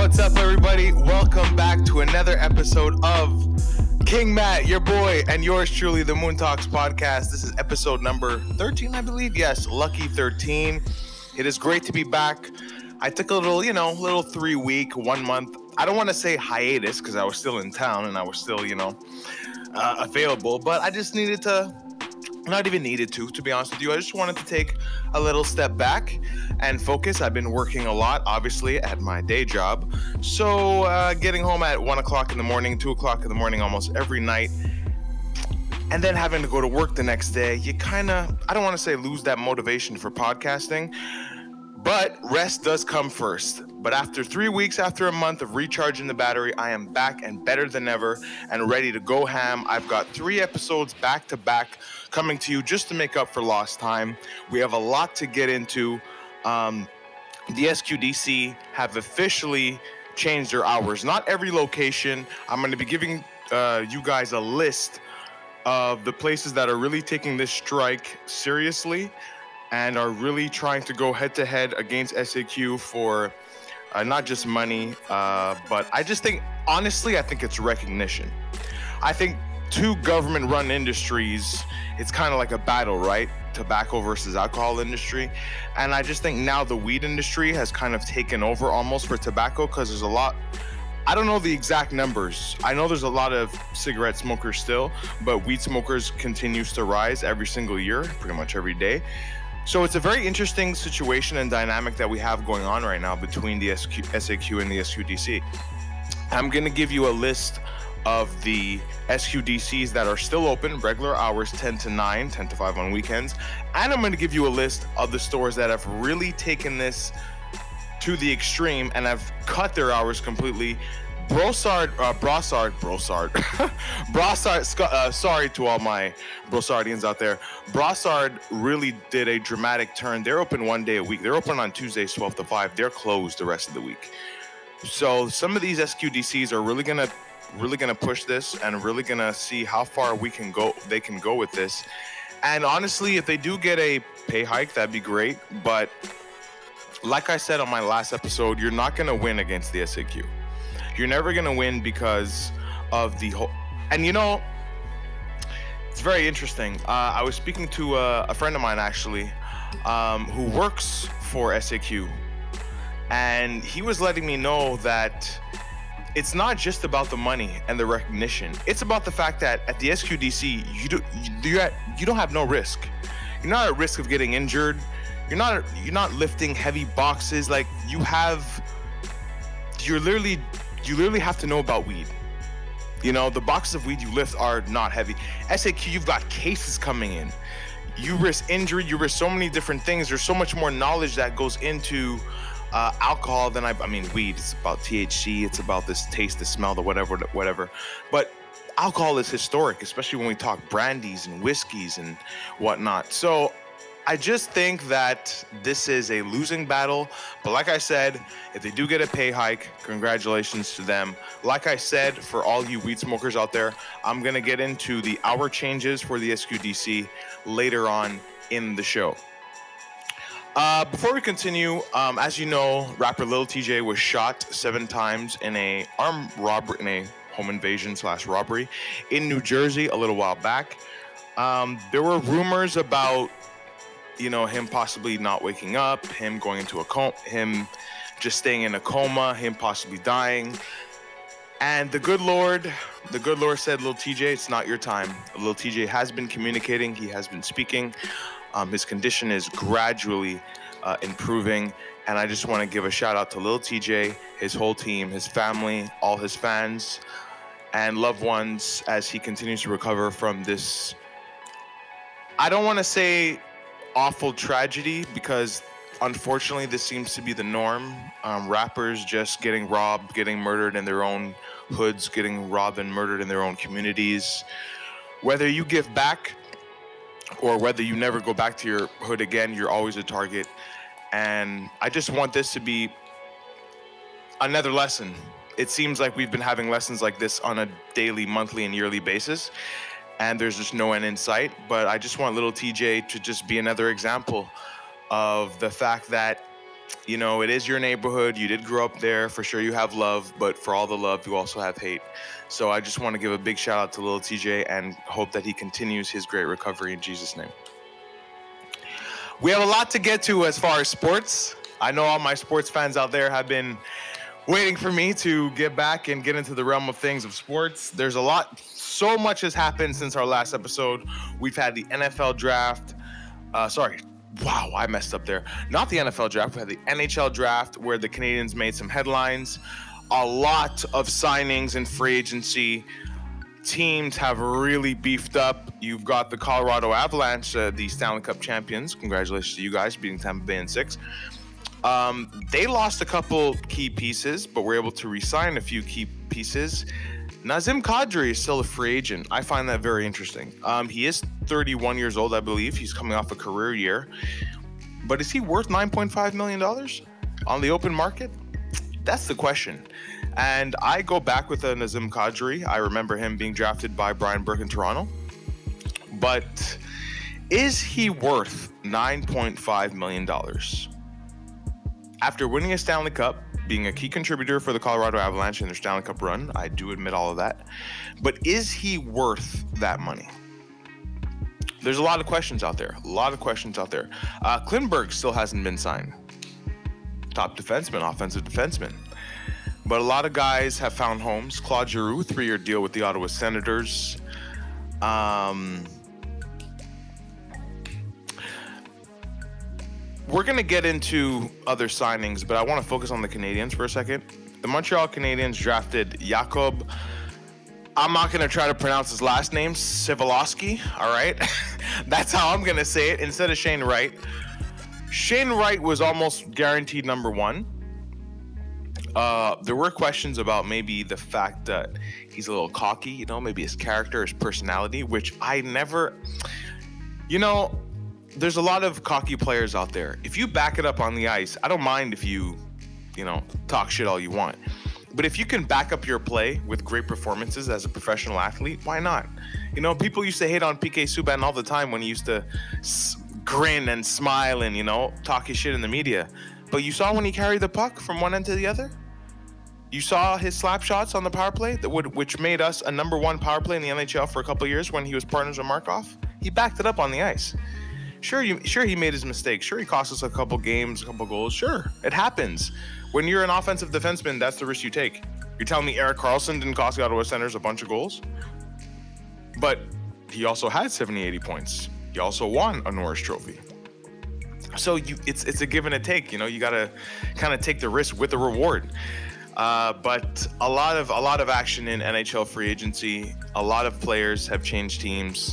What's up, everybody? Welcome back to another episode of King Matt, your boy, and yours truly, the Moon Talks podcast. This is episode number 13, I believe. Yes, lucky 13. It is great to be back. I took a little 3-week, 1 month. I don't want to say hiatus because I was still in town and I was still, available, but I just needed to. Not even needed to be honest with you. I just wanted to take a little step back and focus. I've been working a lot, obviously, at my day job. So getting home at 1 o'clock in the morning, 2 o'clock in the morning almost every night, and then having to go to work the next day, you kind of, I don't want to say lose that motivation for podcasting, but rest does come first. But after 3 weeks, after a month of recharging the battery, I am back and better than ever and ready to go ham. I've got 3 episodes back to back coming to you just to make up for lost time. We have a lot to get into. The SQDC have officially changed their hours. Not every location. I'm going to be giving you guys a list of the places that are really taking this strike seriously and are really trying to go head-to-head against SAQ for not just money, but I just think, honestly, I think it's recognition. I think 2 government-run industries, it's kind of like a battle, right? Tobacco versus alcohol industry. And I just think now the weed industry has kind of taken over almost for tobacco because there's a lot. I don't know the exact numbers. I know there's a lot of cigarette smokers still, but weed smokers continues to rise every single year, pretty much every day. So it's a very interesting situation and dynamic that we have going on right now between the SAQ and the SQDC. I'm going to give you a list of the SQDCs that are still open, regular hours 10 to 9, 10 to 5 on weekends. And I'm going to give you a list of the stores that have really taken this to the extreme and have cut their hours completely. Brossard, sorry to all my Brossardians out there. Brossard really did a dramatic turn. They're open 1 day a week. They're open on Tuesdays, 12 to 5. They're closed the rest of the week. So some of these SQDCs are really gonna push this and really gonna see how far they can go with this. And honestly, if they do get a pay hike, that'd be great. But like I said on my last episode, you're not gonna win against the SAQ. You're never going to win because of the whole... And it's very interesting. I was speaking to a friend of mine, actually, who works for SAQ. And he was letting me know that it's not just about the money and the recognition. It's about the fact that at the SQDC, you don't have no risk. You're not at risk of getting injured. You're not lifting heavy boxes. Like, you literally have to know about weed. The boxes of weed you lift are not heavy. SAQ, you've got cases coming in. You risk injury, you risk so many different things. There's so much more knowledge that goes into alcohol than weed. It's about THC, it's about this taste, the smell, the whatever. But alcohol is historic, especially when we talk brandies and whiskeys and whatnot. So I just think that this is a losing battle. But like I said, if they do get a pay hike, congratulations to them. Like I said, for all you weed smokers out there, I'm going to get into the hour changes for the SQDC later on in the show. Before we continue, as you know, rapper Lil TJ was shot 7 times in a armed robbery, in a home invasion / robbery in New Jersey a little while back. There were rumors about him possibly not waking up, him going into a coma, him just staying in a coma, him possibly dying. And the good Lord said, Lil TJ, it's not your time. Lil TJ has been communicating. He has been speaking. His condition is gradually improving. And I just want to give a shout out to Lil TJ, his whole team, his family, all his fans and loved ones as he continues to recover from this, I don't want to say awful tragedy, because unfortunately this seems to be the norm. Rappers just getting robbed, getting murdered in their own hoods, getting robbed and murdered in their own communities. Whether you give back or whether you never go back to your hood again, you're always a target. And I just want this to be another lesson. It seems like we've been having lessons like this on a daily, monthly, and yearly basis, and there's just no end in sight. But I just want Lil TJ to just be another example of the fact that You know, it is your neighborhood. You did grow up there. For sure you have love, but for all the love, you also have hate. So I just want to give a big shout out to Lil TJ and hope that he continues his great recovery in Jesus' name. We have a lot to get to as far as sports. I know all my sports fans out there have been waiting for me to get back and get into the realm of things of sports. There's a lot, so much has happened since our last episode. We've had the NFL draft. Wow, I messed up there. Not the NFL draft. We had the NHL draft where the Canadiens made some headlines. A lot of signings in free agency. Teams have really beefed up. You've got the Colorado Avalanche, the Stanley Cup champions. Congratulations to you guys beating Tampa Bay in 6. They lost a couple key pieces, but were able to re-sign a few key pieces. Nazem Kadri is still a free agent. I find that very interesting. He is 31 years old, I believe. He's coming off a career year. But is he worth $9.5 million on the open market? That's the question. And I go back with Nazem Kadri. I remember him being drafted by Brian Burke in Toronto. But is he worth $9.5 million? After winning a Stanley Cup, being a key contributor for the Colorado Avalanche in their Stanley Cup run, I do admit all of that. But is he worth that money? There's a lot of questions out there. Klingberg still hasn't been signed. Top defenseman, offensive defenseman. But a lot of guys have found homes. Claude Giroux, 3-year deal with the Ottawa Senators. We're going to get into other signings, but I want to focus on the Canadiens for a second. The Montreal Canadiens drafted Jakob. I'm not going to try to pronounce his last name, Sivalowski, all right? That's how I'm going to say it, instead of Shane Wright. Shane Wright was almost guaranteed number 1. There were questions about maybe the fact that he's a little cocky, you know, maybe his character, his personality, which I never, you know, there's a lot of cocky players out there. If you back it up on the ice, I don't mind if you talk shit all you want. But if you can back up your play with great performances as a professional athlete, why not? You know, people used to hate on PK Subban all the time when he used to grin and smile and, talk his shit in the media. But you saw when he carried the puck from one end to the other? You saw his slap shots on the power play, which made us a number 1 power play in the NHL for a couple of years when he was partners with Markov. He backed it up on the ice. Sure, he made his mistakes. Sure, he cost us a couple games, a couple goals. Sure, it happens. When you're an offensive defenseman, that's the risk you take. You're telling me Erik Karlsson didn't cost the Ottawa Senators a bunch of goals? But he also had 70, 80 points. He also won a Norris Trophy. So it's a give and a take. You got to kind of take the risk with the reward. But a lot of action in NHL free agency. A lot of players have changed teams.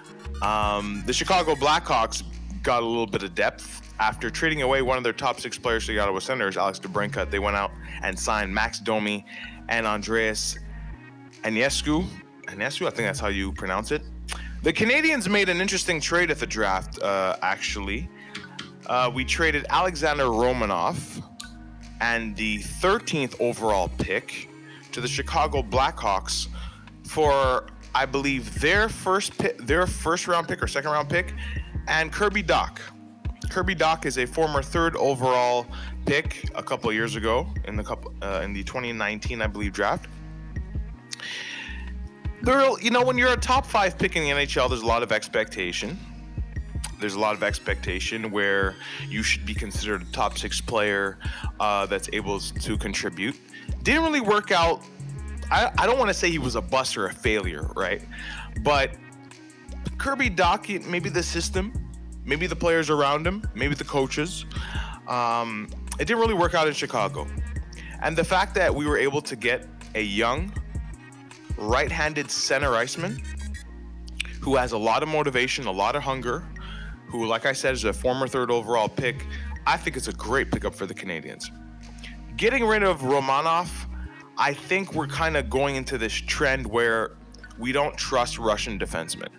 The Chicago Blackhawks got a little bit of depth. After trading away one of their top 6 players to the Ottawa Senators, Alex DeBrincat, they went out and signed Max Domi and Andreas Ionescu. Ionescu, I think that's how you pronounce it. The Canadiens made an interesting trade at the draft, actually. We traded Alexander Romanov and the 13th overall pick to the Chicago Blackhawks for, I believe, their first round pick or second round pick, and Kirby Dach. Kirby Dach is a former 3rd overall pick a couple of years ago in the 2019, I believe, draft. When you're a top 5 pick in the NHL, there's a lot of expectation. There's a lot of expectation where you should be considered a top 6 player that's able to contribute. Didn't really work out. I don't want to say he was a bust or a failure, right? But Kirby Dach, maybe the system, maybe the players around him, maybe the coaches, it didn't really work out in Chicago. And the fact that we were able to get a young, right-handed center iceman who has a lot of motivation, a lot of hunger, who, like I said, is a former 3rd overall pick, I think it's a great pickup for the Canadiens. Getting rid of Romanov, I think we're kind of going into this trend where we don't trust Russian defensemen.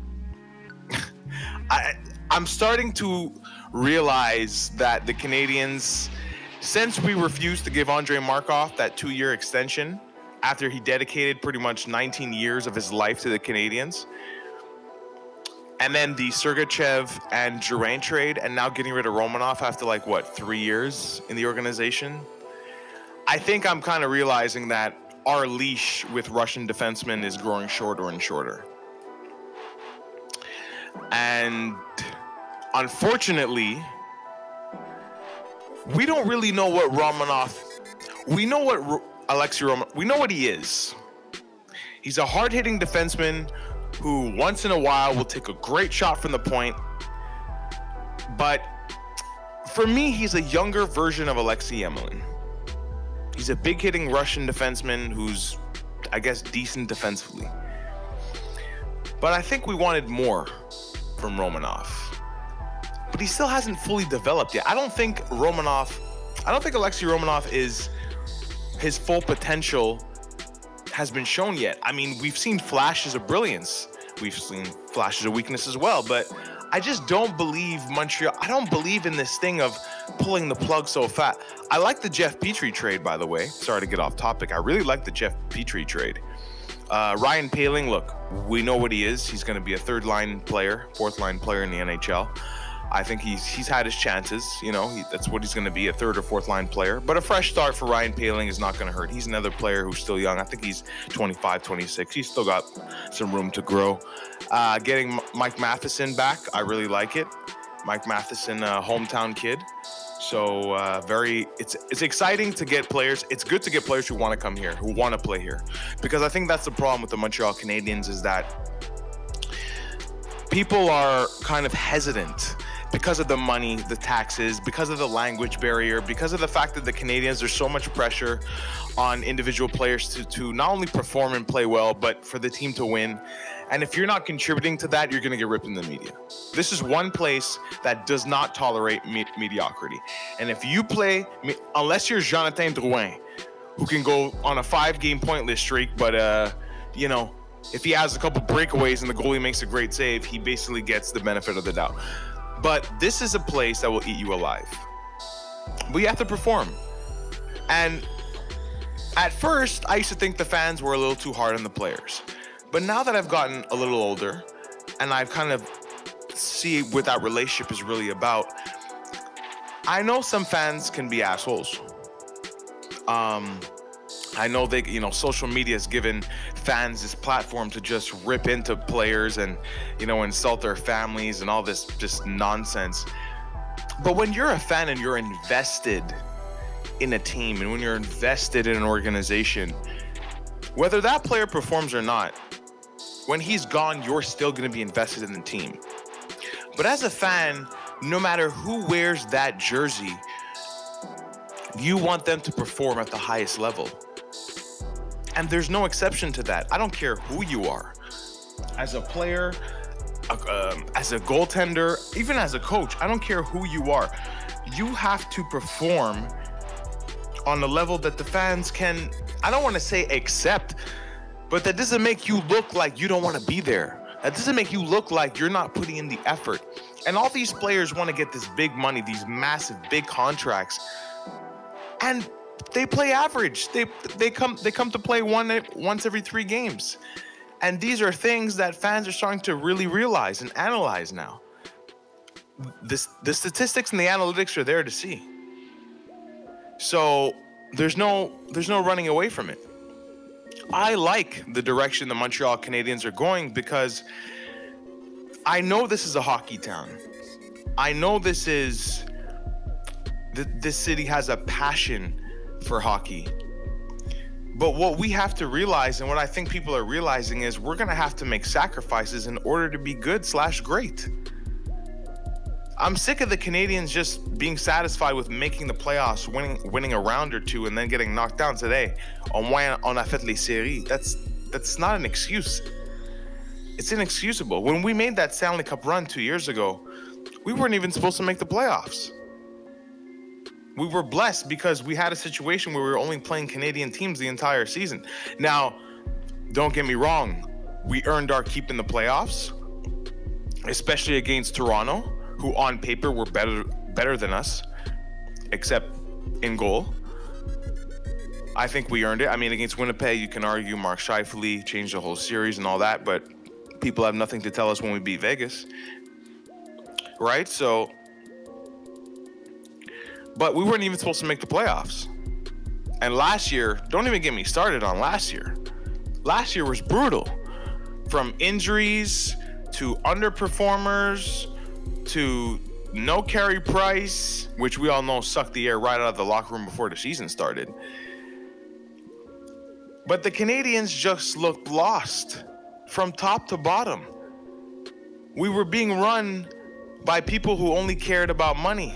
I'm starting to realize that the Canadiens, since we refused to give Andrei Markov that 2-year extension after he dedicated pretty much 19 years of his life to the Canadiens, And then the Sergachev and Drouin trade, and now getting rid of Romanov after 3 years in the organization. I think I'm kind of realizing that our leash with Russian defensemen is growing shorter and shorter. And unfortunately, we don't really know what Romanov. We know what Alexei Romanov. We know what he is. He's a hard-hitting defenseman who once in a while will take a great shot from the point. But for me, he's a younger version of Alexei Emelin. He's a big-hitting Russian defenseman who's, I guess, decent defensively. But I think we wanted more from Romanov. But he still hasn't fully developed yet. I don't think Alexei Romanov is his full potential has been shown yet. I mean, we've seen flashes of brilliance. We've seen flashes of weakness as well, but I just don't believe Montreal. I don't believe in this thing of pulling the plug so fast. I like the Jeff Petrie trade, by the way. Sorry to get off topic. I really like the Jeff Petrie trade. Ryan Poehling, look, we know what he is. He's going to be a third-line player, fourth-line player in the NHL. I think he's had his chances. That's what he's going to be, a third or fourth-line player. But a fresh start for Ryan Poehling is not going to hurt. He's another player who's still young. I think he's 25, 26. He's still got some room to grow. Getting Mike Matheson back, I really like it. Mike Matheson, a hometown kid. So it's exciting to get players. It's good to get players who want to come here, who want to play here. Because I think that's the problem with the Montreal Canadiens is that people are kind of hesitant because of the money, the taxes, because of the language barrier, because of the fact that the Canadiens, there's so much pressure on individual players to not only perform and play well, but for the team to win. And if you're not contributing to that, you're going to get ripped in the media. This is one place that does not tolerate mediocrity. And if you play, unless you're Jonathan Drouin, who can go on a 5-game pointless streak, but, if he has a couple breakaways and the goalie makes a great save, he basically gets the benefit of the doubt. But this is a place that will eat you alive. But you have to perform. And at first, I used to think the fans were a little too hard on the players. But now that I've gotten a little older and I've kind of see what that relationship is really about, I know some fans can be assholes. I know social media has given fans this platform to just rip into players and, insult their families and all this just nonsense. But when you're a fan and you're invested in a team and when you're invested in an organization, whether that player performs or not, when he's gone, you're still going to be invested in the team. But as a fan, no matter who wears that jersey, you want them to perform at the highest level. And there's no exception to that. I don't care who you are. As a player, as a goaltender, even as a coach, I don't care who you are. You have to perform on the level that the fans can, I don't want to say accept, but that doesn't make you look like you don't want to be there. That doesn't make you look like you're not putting in the effort. And all these players want to get this big money, these massive, big contracts. And they play average. They come to play once every 3 games. And these are things that fans are starting to really realize and analyze now. The statistics and the analytics are there to see. So there's no running away from it. I like the direction the Montreal Canadiens are going because I know this is a hockey town. I know this city has a passion for hockey. But what we have to realize, and what I think people are realizing, is we're going to have to make sacrifices in order to be good/great. I'm sick of the Canadiens just being satisfied with making the playoffs, winning a round or two, and then getting knocked down today. Au moins, on a fait les séries. That's not an excuse. It's inexcusable. When we made that Stanley Cup run 2 years ago, we weren't even supposed to make the playoffs. We were blessed because we had a situation where we were only playing Canadian teams the entire season. Now, don't get me wrong. We earned our keep in the playoffs, especially against Toronto, who on paper were better than us, except in goal. I think we earned it. I mean, against Winnipeg, you can argue Mark Scheifele changed the whole series and all that, but People have nothing to tell us when we beat Vegas, right? So, but we weren't even supposed to make the playoffs. And last year, don't even get me started on last year. Last year was brutal. From injuries to underperformers to no Carey Price, which we all know sucked the air right out of the locker room before the season started. But the Canadians just looked lost from top to bottom. We were being run by people who only cared about money,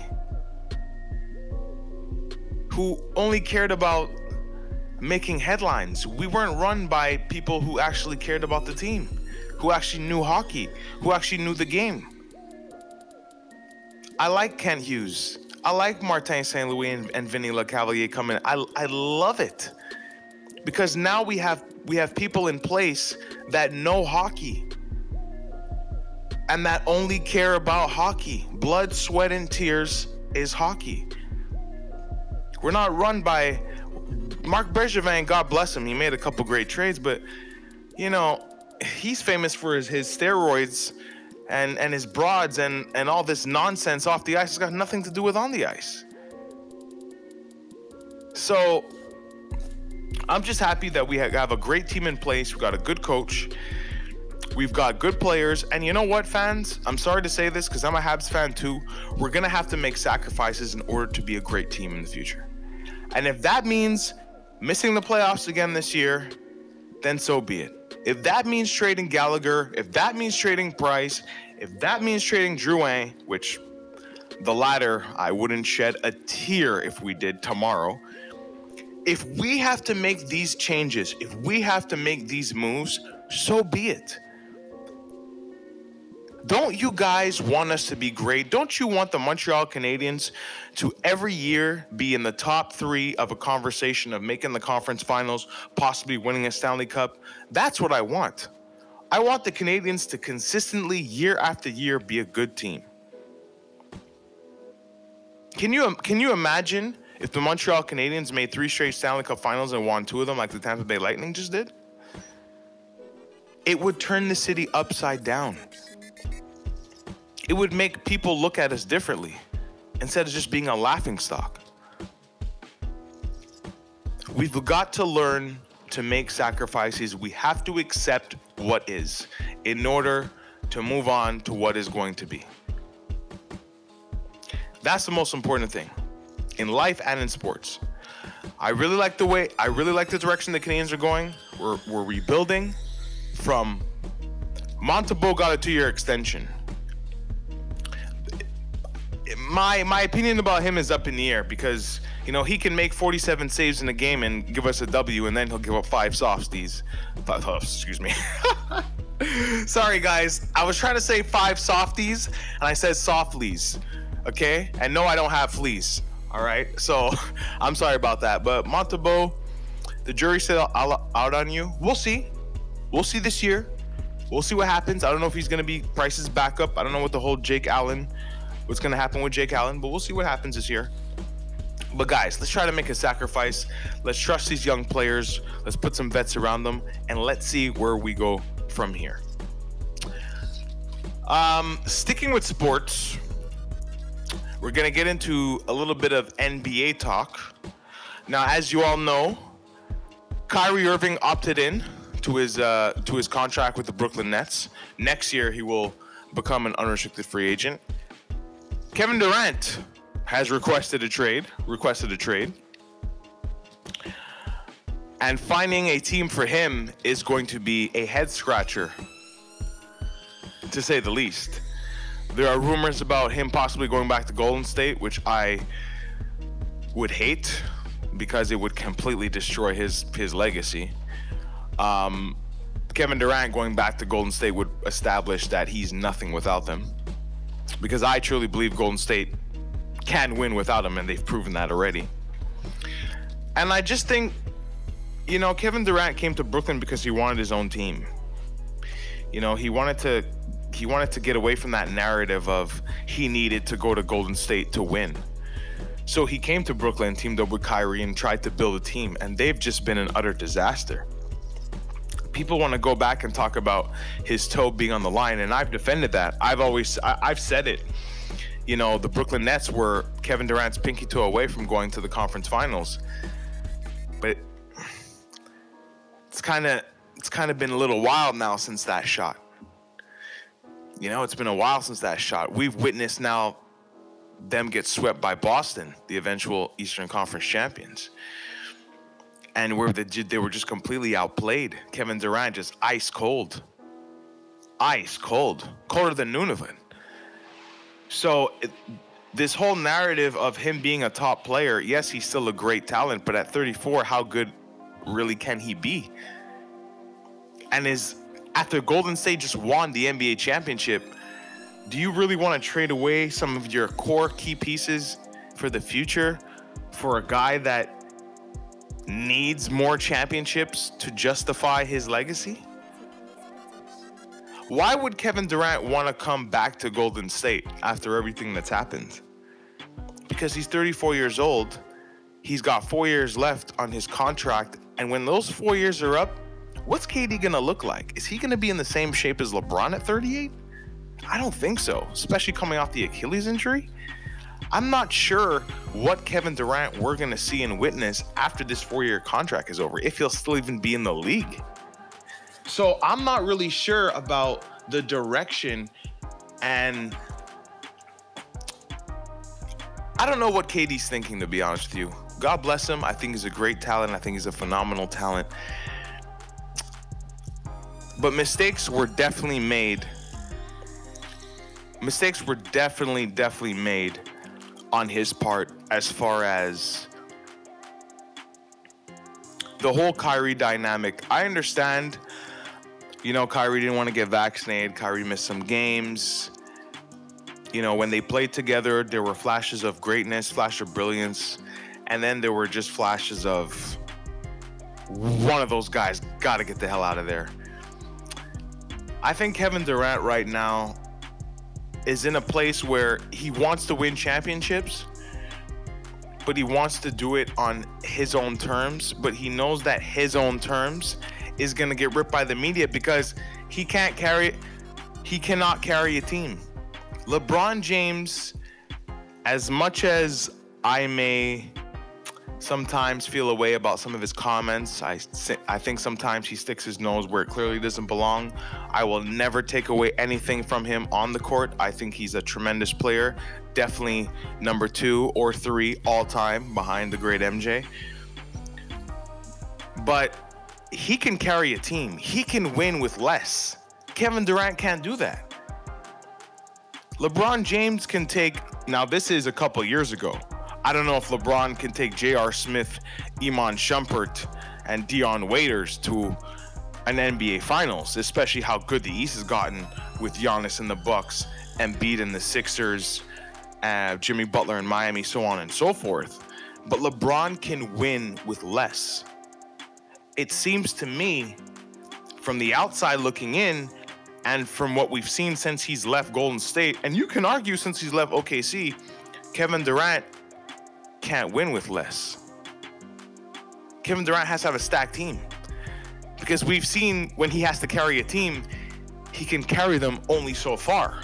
who only cared about making headlines. We weren't run by people who actually cared about the team, who actually knew hockey, who actually knew the game. I like Kent Hughes. I like Martin St. Louis and Vinny Lecavalier coming. I love it. Because now we have people in place that know hockey and that only care about hockey. Blood, sweat, and tears is hockey. We're not run by Marc Bergevin. God bless him. He made a couple great trades, but you know, he's famous for his steroids and his broads and all this nonsense off the ice. It's got nothing to do with on the ice. So I'm just happy that we have a great team in place. We've got a good coach. We've got good players. And you know what, fans? I'm sorry to say this because I'm a Habs fan too. We're going to have to make sacrifices in order to be a great team in the future. And if that means missing the playoffs again this year, then so be it. If that means trading Gallagher, if that means trading Price, if that means trading Drouin, which the latter, I wouldn't shed a tear if we did tomorrow. If we have to make these changes, if we have to make these moves, so be it. Don't you guys want us to be great? Don't you want the Montreal Canadiens to every year be in the top 3 of a conversation of making the conference finals, possibly winning a Stanley Cup? That's what I want. I want the Canadiens to consistently, year after year, be a good team. Can you imagine if the Montreal Canadiens made 3 straight Stanley Cup finals and won 2 of them like the Tampa Bay Lightning just did? It would turn the city upside down. It would make people look at us differently instead of just being a laughingstock. We've got to learn to make sacrifices. We have to accept what is in order to move on to what is going to be. That's the most important thing in life and in sports. I really like the direction the Canadiens are going. We're rebuilding. From Montembeault got a 2-year extension. My opinion about him is up in the air because, you know, he can make 47 saves in a game and give us a W, and then he'll give up 5 softies. Excuse me. Sorry, guys. I was trying to say 5 softies, and I said softlies. Okay? And no, I don't have fleas. All right? So I'm sorry about that. But Montembeault, the jury's still out on you. We'll see. We'll see this year. We'll see what happens. I don't know if he's going to be Price's backup. I don't know what the whole what's going to happen with Jake Allen, but we'll see what happens this year. But guys, let's try to make a sacrifice. Let's trust these young players. Let's put some vets around them, and let's see where we go from here. Sticking with sports, we're going to get into a little bit of NBA talk. Now, as you all know, Kyrie Irving opted in to his contract with the Brooklyn Nets. Next year, he will become an unrestricted free agent. Kevin Durant has requested a trade. And finding a team for him is going to be a head scratcher, to say the least. There are rumors about him possibly going back to Golden State, which I would hate because it would completely destroy his legacy. Kevin Durant going back to Golden State would establish that he's nothing without them, because I truly believe Golden State can win without him, and they've proven that already. And I just think, you know, Kevin Durant came to Brooklyn because he wanted his own team. You know, he wanted to get away from that narrative of he needed to go to Golden State to win. So he came to Brooklyn, teamed up with Kyrie, and tried to build a team, and they've just been an utter disaster. people want to go back and talk about his toe being on the line, and I've defended that. I've said it. You know, the Brooklyn Nets were Kevin Durant's pinky toe away from going to the conference finals. But it's kind of been a little while now since that shot. You know, it's been a while since that shot. We've witnessed now them get swept by Boston, the eventual Eastern Conference champions. And they were just completely outplayed. Kevin Durant just ice cold. Ice cold. Colder than Nunavut. So this whole narrative of him being a top player, yes, he's still a great talent, but at 34, how good really can he be? And after Golden State just won the NBA championship, do you really want to trade away some of your core key pieces for the future for a guy that needs more championships to justify his legacy? Why would Kevin Durant want to come back to Golden State after everything that's happened? Because he's 34 years old. He's got 4 years left on his contract. And when those 4 years are up, what's KD going to look like? Is he going to be in the same shape as LeBron at 38? I don't think so, especially coming off the Achilles injury. I'm not sure what Kevin Durant we're going to see and witness after this 4-year contract is over, if he'll still even be in the league. So I'm not really sure about the direction, and I don't know what KD's thinking, to be honest with you. God bless him. I think he's a great talent. I think he's a phenomenal talent. But mistakes were definitely made. Mistakes were definitely made on his part as far as the whole Kyrie dynamic. I understand, you know, Kyrie didn't want to get vaccinated. Kyrie missed some games. You know, when they played together, there were flashes of greatness, flash of brilliance, and then there were just flashes of one of those guys got to get the hell out of there. I think Kevin Durant right now is in a place where he wants to win championships, but he wants to do it on his own terms. But he knows that his own terms is going to get ripped by the media because he cannot carry a team. LeBron James, as much as I may sometimes feel a way about some of his comments, I think sometimes he sticks his nose where it clearly doesn't belong. I will never take away anything from him on the court. I think he's a tremendous player, definitely number 2 or 3 all time behind the great MJ. But he can carry a team. He can win with less. Kevin Durant can't do that. LeBron James can take, now this is a couple years ago. I don't know if LeBron can take J.R. Smith, Iman Shumpert, and Dion Waiters to an NBA Finals, especially how good the East has gotten with Giannis and the Bucks, Embiid and the Sixers, Jimmy Butler in Miami, so on and so forth. But LeBron can win with less. It seems to me, from the outside looking in, and from what we've seen since he's left Golden State, and you can argue since he's left OKC, Kevin Durant can't win with less. Kevin Durant has to have a stacked team, because we've seen when he has to carry a team, he can carry them only so far.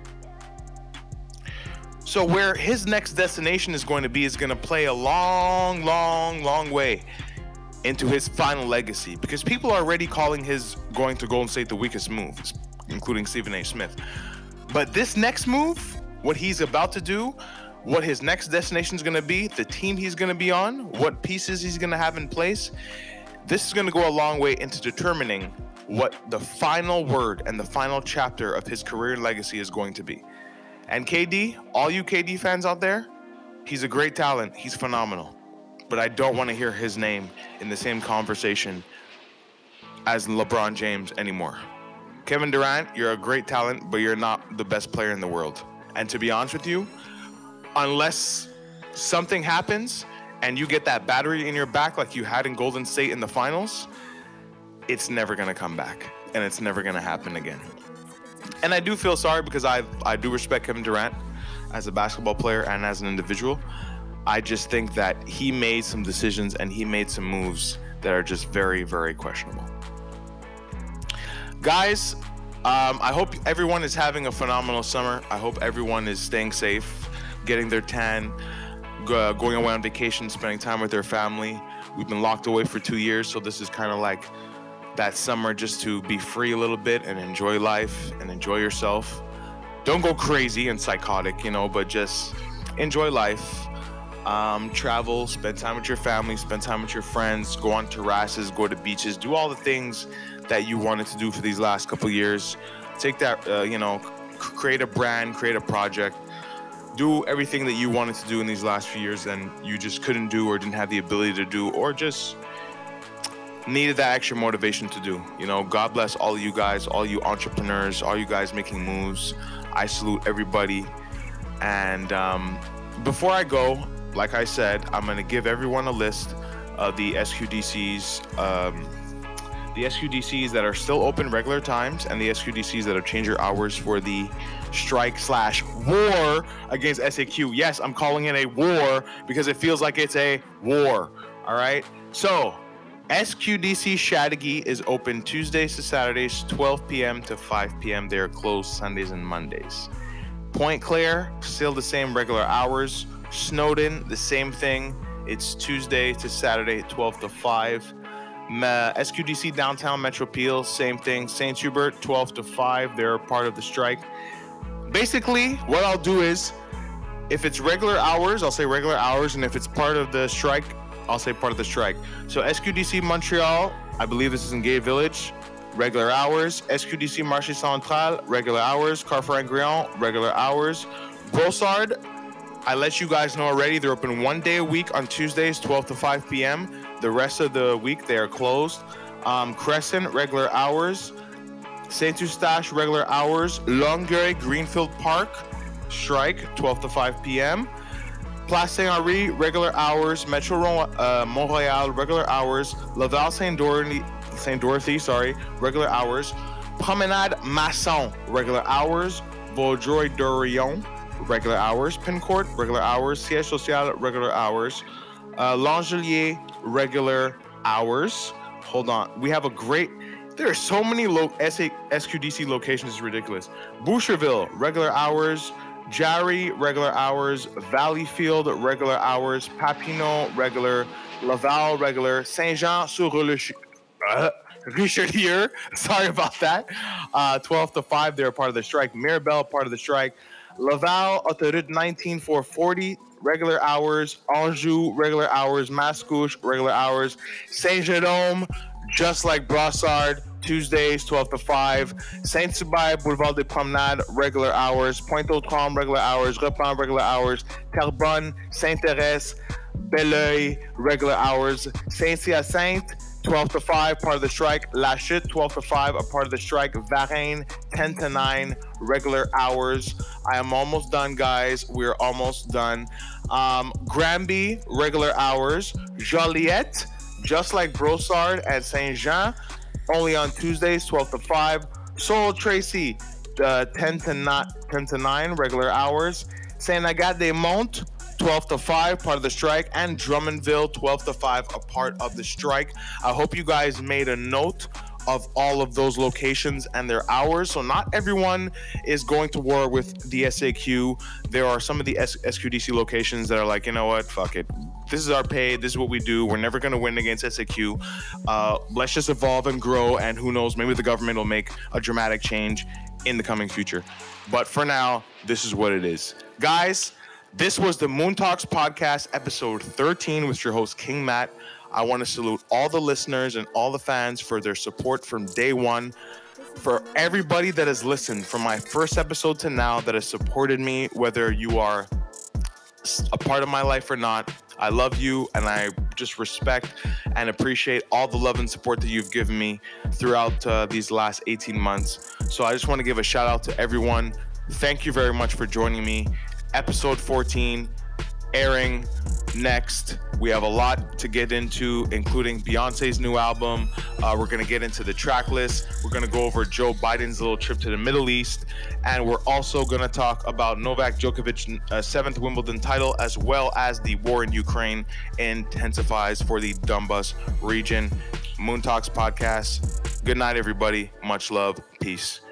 So where his next destination is going to be is going to play a long way into his final legacy, because people are already calling his going to Golden State the weakest move, including Stephen A. Smith. But this next move, what he's about to do, what his next destination is going to be, the team he's going to be on, what pieces he's going to have in place, this is going to go a long way into determining what the final word and the final chapter of his career and legacy is going to be. And KD, all you KD fans out there, he's a great talent. He's phenomenal. But I don't want to hear his name in the same conversation as LeBron James anymore. Kevin Durant, you're a great talent, but you're not the best player in the world. And to be honest with you, unless something happens and you get that battery in your back like you had in Golden State in the finals, it's never going to come back, and it's never going to happen again. And I do feel sorry, because I do respect Kevin Durant as a basketball player and as an individual. I just think that he made some decisions and he made some moves that are just very, very questionable. Guys, I hope everyone is having a phenomenal summer. I hope everyone is staying safe, getting their tan, going away on vacation, spending time with their family. We've been locked away for 2 years, so this is kind of like that summer just to be free a little bit and enjoy life and enjoy yourself. Don't go crazy and psychotic, but just enjoy life. Travel, spend time with your family, spend time with your friends, go on terraces, go to beaches, do all the things that you wanted to do for these last couple years. Take that, create a brand, create a project, do everything that you wanted to do in these last few years and you just couldn't do or didn't have the ability to do or just needed that extra motivation to do. God bless all of you guys, all you entrepreneurs, all you guys making moves. I salute everybody. And before I go, like I said, I'm going to give everyone a list of the SQDCs, that are still open regular times and the SQDCs that have changed their hours for the strike/war against SAQ. Yes, I'm calling it a war because it feels like it's a war. All right. So SQDC Chateauguay is open Tuesdays to Saturdays, 12 p.m. to 5 p.m. They are closed Sundays and Mondays. Point Claire, still the same regular hours. Snowdon, the same thing. It's Tuesday to Saturday, 12 to 5. SQDC Downtown Metropile, same thing. St. Hubert, 12 to 5. They're part of the strike. Basically, what I'll do is, if it's regular hours, I'll say regular hours. And if it's part of the strike, I'll say part of the strike. So SQDC Montreal, I believe this is in Gay Village, regular hours. SQDC Marché Central, regular hours. Carrefour Angrion, regular hours. Brossard, I let you guys know already, they're open 1 day a week on Tuesdays, 12 to 5 p.m. The rest of the week, they are closed. Crescent, regular hours. Saint Eustache, regular hours. Longueuil, Greenfield Park, strike, 12 to 5 p.m. Place Saint-Henri, regular hours. Metro Montréal, regular hours. Laval Saint Dorothy, regular hours. Promenade Masson, regular hours. Vaudreuil Dorion, regular hours. Pincourt, regular hours. Siège Social, regular hours. L'Angelier, regular hours. Hold on. We have there are so many SQDC locations, it's ridiculous. Boucherville, regular hours. Jarry, regular hours. Valleyfield, regular hours. Papineau, regular. Laval, regular. Saint-Jean-sur-Richelieu, sorry about that. 12 to 5, they're part of the strike. Mirabel, part of the strike. Laval, Autoroute 19440, regular hours. Anjou, regular hours. Mascouche, regular hours. Saint-Jérôme, just like Brossard, Tuesdays, 12 to 5. Saint-Hubert, Boulevard des Promenades, regular hours. Pointe-aux-Trembles, regular hours. Replan, regular hours. Terrebonne, Sainte-Thérèse, Belleuil, regular hours. Saint-Hyacinthe, 12 to 5, part of the strike. La Chute, 12 to 5, a part of the strike. Varennes, 10 to 9, regular hours. I am almost done, guys. We're almost done. Granby, regular hours. Joliette, just like Brossard and Saint-Jean, only on Tuesdays, 12 to 5. Sault Tracy, 10 to 9, regular hours. Saint-Agathe-des-Monts, 12 to 5, part of the strike. And Drummondville, 12 to 5, a part of the strike. I hope you guys made a note of all of those locations and their hours. So not everyone is going to war with the SAQ. There are some of the SQDC locations that are like, you know what, fuck it. This is our pay. This is what we do. We're never going to win against SAQ. Let's just evolve and grow. And who knows, maybe the government will make a dramatic change in the coming future. But for now, this is what it is. Guys, this was the Moon Talks Podcast, episode 13 with your host, King Matt. I want to salute all the listeners and all the fans for their support from day one. For everybody that has listened from my first episode to now that has supported me, whether you are a part of my life or not, I love you and I just respect and appreciate all the love and support that you've given me throughout these last 18 months. So I just want to give a shout out to everyone. Thank you very much for joining me. Episode 14 airing next. We have a lot to get into, including Beyonce's new album. We're going to get into the track list. We're going to go over Joe Biden's little trip to the Middle East. And we're also going to talk about Novak Djokovic's 7th Wimbledon title, as well as the war in Ukraine intensifies for the Donbas region. Moon Talks Podcast. Good night, everybody. Much love. Peace.